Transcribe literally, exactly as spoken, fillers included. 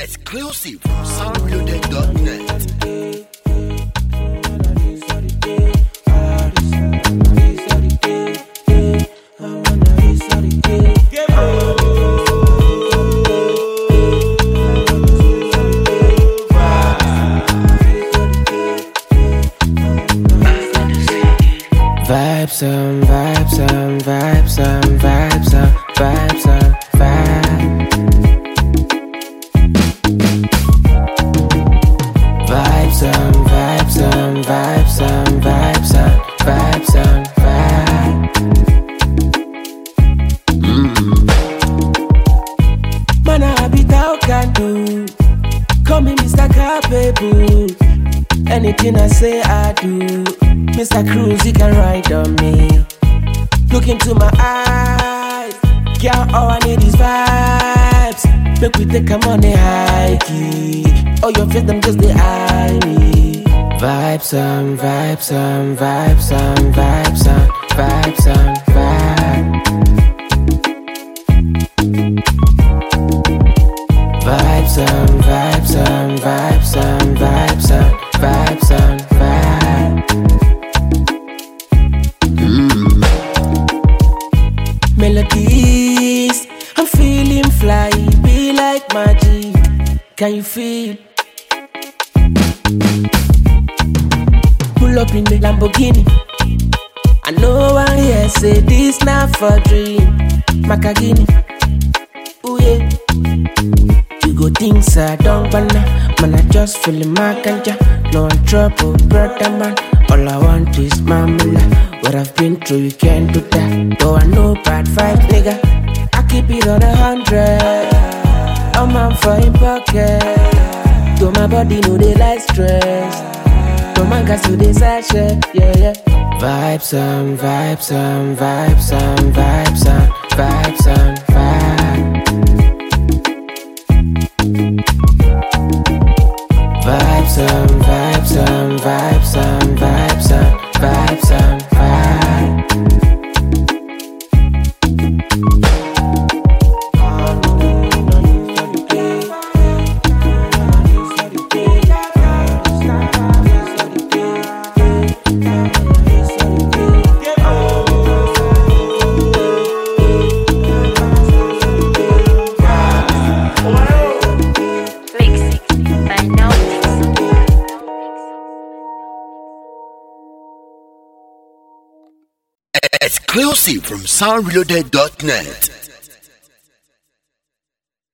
Exclusive from sound reloaded dot net. Vibes on, vibes on, vibes on, vibes on, vibes on, vibes. Vibes on, vibes on, vibes on, vibes on, vibes on, vibes. Mm. Man, I be how can do. Call me Mister Capable. Anything I say, I do. Mister Cruz, he can ride on me. Look into my eyes. Girl, all I need is vibes. Make we take a money high. All your friends, them just they eye me. Vibes on, vibes on, vibes on, vibes on, vibes on, vibes. Vibes on, vibes on, vibes on, vibes on, vibes on, vibes. Mm. Melodies, I'm feeling fly, be like magic. Can you feel? Pull up in the Lamborghini. I know one here say this not for dream. Macagini, ooh yeah. You go things I don't wanna. Man, I just feelin' my ganja. No one trouble, brother man. All I want is my mula. What I've been through, you can't do that. Though I know bad vibes, nigga, I keep it on a hundred. I'm out for in pocket. Though my body know they like stress. Though my gas do they side shit, yeah, yeah. Vibes on, vibes on, vibes on, vibes on, vibes on, vibes. Vibes on, vibes on, vibes on, vibes on, vibes on, vibes. Exclusive from sound reloaded dot net.